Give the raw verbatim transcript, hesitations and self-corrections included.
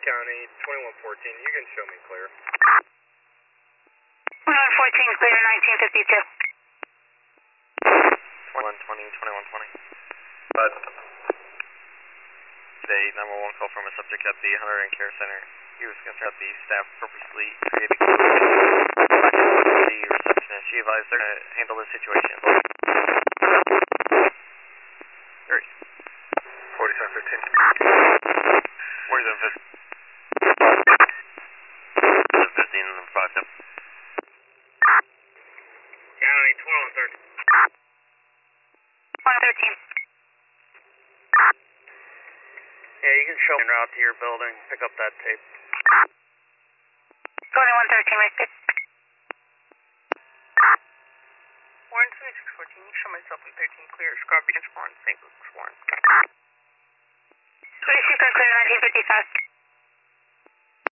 County, twenty-one fourteen, you can show me clear. twenty-one fourteen, clear to nineteen fifty-two. twenty-one twenty, twenty-one twenty. But today, nine one one call from a subject at the Hunter and Care Center. He was concerned that the staff purposely created the receptionist. She advised they're going to handle the situation. Hurry. forty-seven fifteen. forty-seven fifteen. fifteen and five seven. County, twenty-one thirteen. one thirteen. Yeah, you can show me route to your building, pick up that tape. twenty-one thirteen, right there. Warren twenty-six fourteen, you show myself in thirteen clear, Scarborough, Warren, Saint Luke's, Warren. twenty-six clear, nineteen fifty-five.